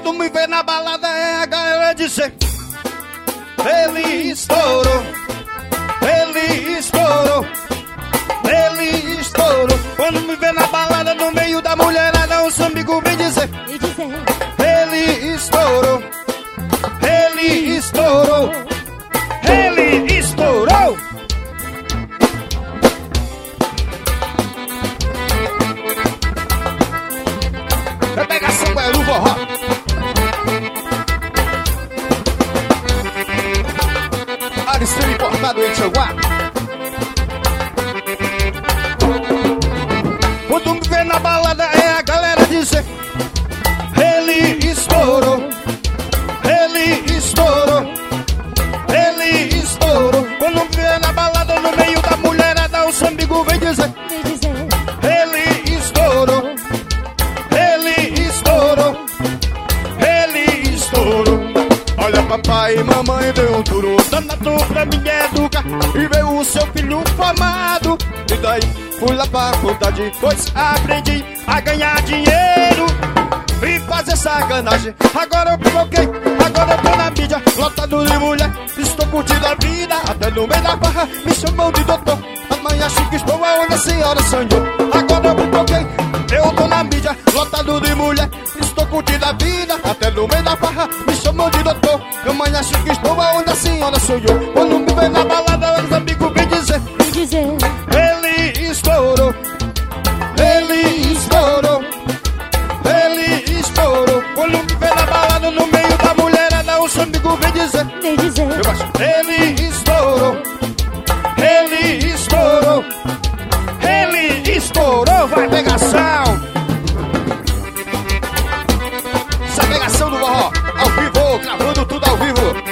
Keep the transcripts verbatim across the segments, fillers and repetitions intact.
Quando me vê na balada é a galera dizer: ele estourou, ele estourou, ele estourou. Quando me vê na balada no meio da mulherada, os amigos vêm dizer: ele estourou, ele estourou, ele estourou. Vai pegar São Guerreiro no forró. Aristeu importado em Tianguá. Quando me vê na balada é a galera dizer: ele estourou, ele estourou, ele estourou. Quando me vê na balada no meio da mulherada, os amigos vêm dizer: ele estourou, ele estourou, ele estourou. Olha, papai e mamãe deu um duro danado pra me educar e veio o seu filho formado. E daí fui lá pra faculdade, pois aprendi a ganhar dinheiro e fazer sacanagem. Agora eu pipoquei, agora eu tô na mídia, lotado de mulher. Estou curtindo a vida, até no meio da barra me chamam de doutor. Amanhã chique estou aonde a senhora sonhou. Agora eu pipoquei, eu tô na mídia, lotado de mulher. Estou curtindo a vida, até no meio da barra me chamam de doutor. Amanhã chique estou aonde a senhora sonhou. Quando me vê na balada, os amigos vêm dizer: ele estourou, ele estourou, ele estourou. Quando me vê na balada no meio da mulherada, os amigos vêm dizer: ele estourou, ele estourou, ele estourou. Vai pegação, essa pegação do forró, ao vivo, gravando tudo ao vivo.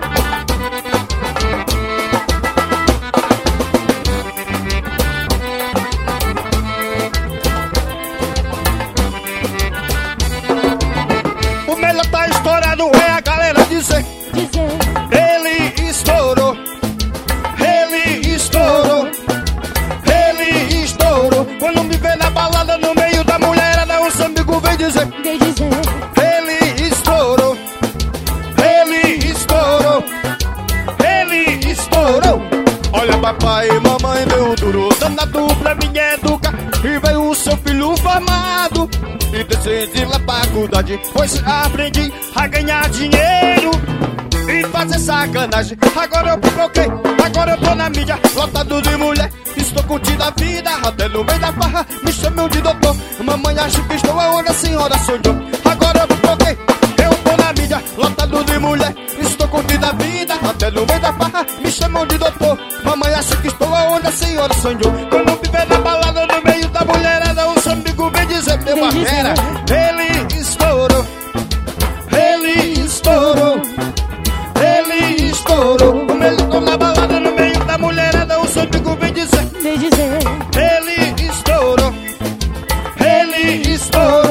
O melhor tá estourado é a galera dizer: ele estourou, ele estourou, ele estourou. Quando me vê na balada no meio da mulherada, os amigos vêm dizer: ele estourou, ele estourou, ele estourou. Olha, papai e mamãe deu duro danado pra me educar e veio o seu filho formado e decidi lá pra faculdade, pois aprendi a ganhar dinheiro e fazer sacanagem. Agora eu pipoquei, agora eu tô na mídia, lotado de mulher. Estou curtindo a vida, até no meio da barra me chamam de doutor. Mamãe acha que estou aonde a senhora sonhou. Agora eu pipoquei, eu tô na mídia, lotado de mulher. Estou curtindo a vida, até no meio da barra me chamam de doutor. Mamãe acha que estou aonde a senhora sonhou. Quando me vê na balada no meio da mulherada, os amigos vêm dizer: meu fera, ele estourou, ele estourou, ele estourou. Como ele tô na balada no meio da mulherada, os amigos vêm dizer: ele estourou, ele estourou.